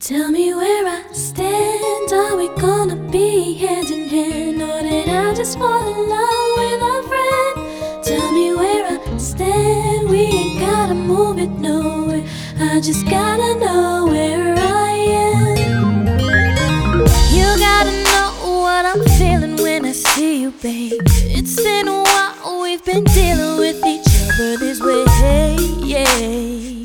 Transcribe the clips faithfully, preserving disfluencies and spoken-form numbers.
Tell me where I stand. Are we gonna be hand in hand, or did I just fall in love with a friend? Tell me where I stand. We ain't gotta move it nowhere. I just gotta know where I am. You gotta know what I'm feeling when I see you, babe. It's been a while, we've been dealing with each other this way, yeah.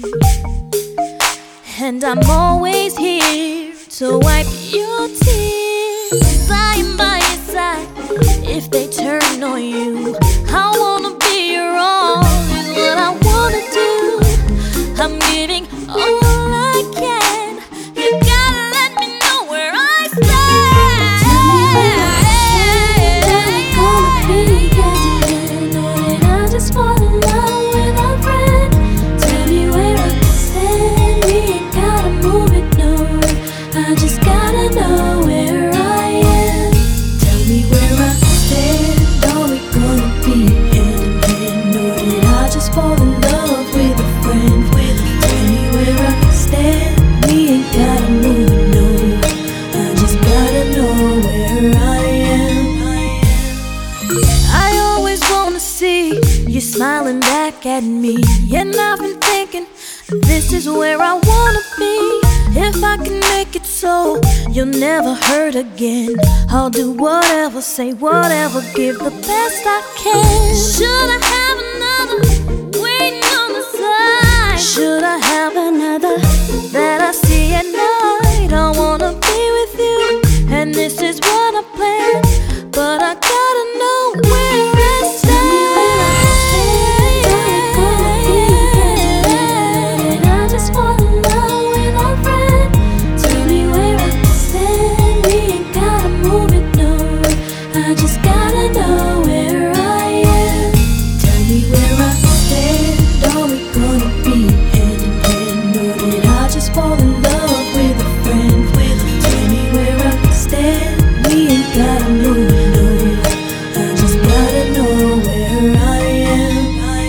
And I'm always here to wipe your tears. Lying by your side if they turn on you. I wanna be your all, is what I wanna do. I'm giving all I can. You gotta let me know where I stand. Tell me where I stand. Gonna be hand in hand, or did I just fall in love with a friend? Tell me where I stand. We ain't gotta move it nowhere. I just gotta know where I am. Tell me where I stand. Are we gonna be hand in hand, or did I just fall in love with a friend? Tell me where I stand. We ain't gotta move it nowhere. I just gotta know where I am. I always wanna see you smiling back at me, and I've been thinking this is where I wanna be. If I can make it so you'll never hurt again, I'll do whatever, say whatever, give the best I can. Should I have another waiting on the side? Should I have another that I see at night? I wanna be with you, and this is what I plan, but I gotta know where I stand. I just gotta know where I am. Tell me where I stand. Are we gonna be hand in hand, or did I just fall in love with a friend? Tell me where I stand. We ain't gotta move it nowhere. I just gotta know where I am.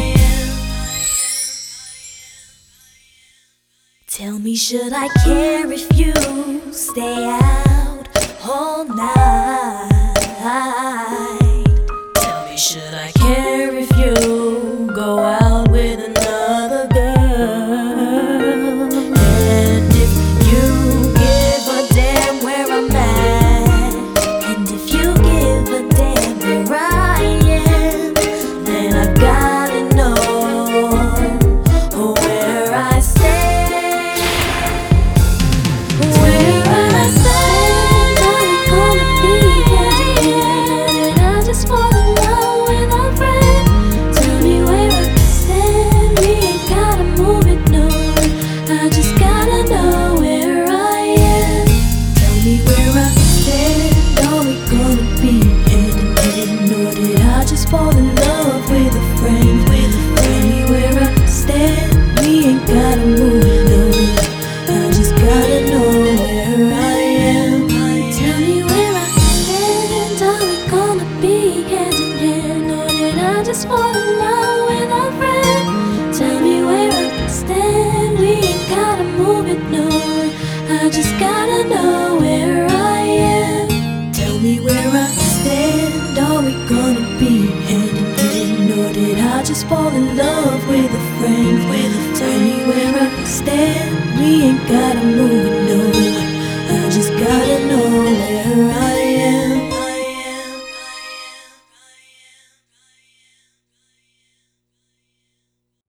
Tell me, should I care if you stay out all night? Tell me, should I care if you go out with another girl? And if you give a damn where I'm at, and if you give a damn where I am, then I gotta know where I stand. Where I stand. Are we gonna be hand in hand? I just fall in love with a friend. Tell me where I stand. We ain't gotta move it nowhere. I just gotta know where I am. Tell me where I stand. Are we gonna be hand in hand, or did I just fall in love? just fall in love with a friend. Tell me where I stand. We ain't gotta move